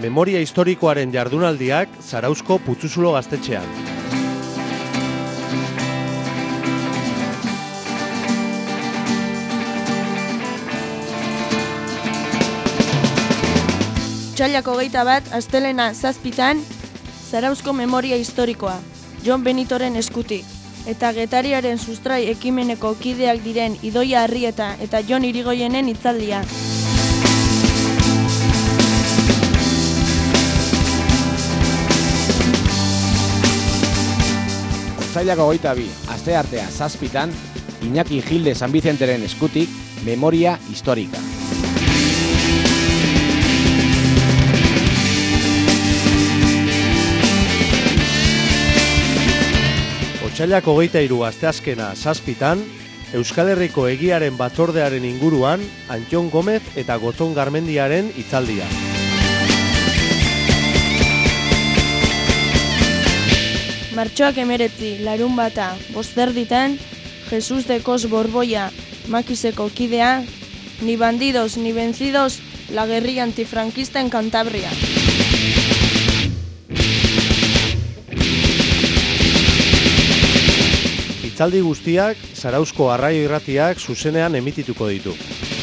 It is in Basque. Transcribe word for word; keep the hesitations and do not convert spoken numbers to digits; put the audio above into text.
Memoria historikoaren jardunaldiak Zarauzko Putzuzulo gaztetxean. Otsailak hogeita bat, astelena zazpitan, Zarauzko Memoria Historikoa, Jon Benitoren eskutik, eta Getariaren Sustrai ekimeneko kideak diren Idoia Arrieta eta Jon Irigoyenen hitzaldia. Otsailak hogeita bi, asteartea zazpitan, Iñaki Gilde San Vicenteren eskutik, Memoria Historika. Otsailak hogeita hiru asteazkena zazpitan, Euskal Herriko Egiaren Batzordearen inguruan Antton Gomez eta Gotzon Garmendiaren hitzaldia. Martxoak hemeretzi, larun bata, bosterditan, Jesus de Cos Borboia, Makiseko kidea, ni bandidos ni vencidos, la guerrilla antifranquista en Cantabria. Hitzaldi guztiak Zarauzko Arraio Irratiak zuzenean emitituko ditu.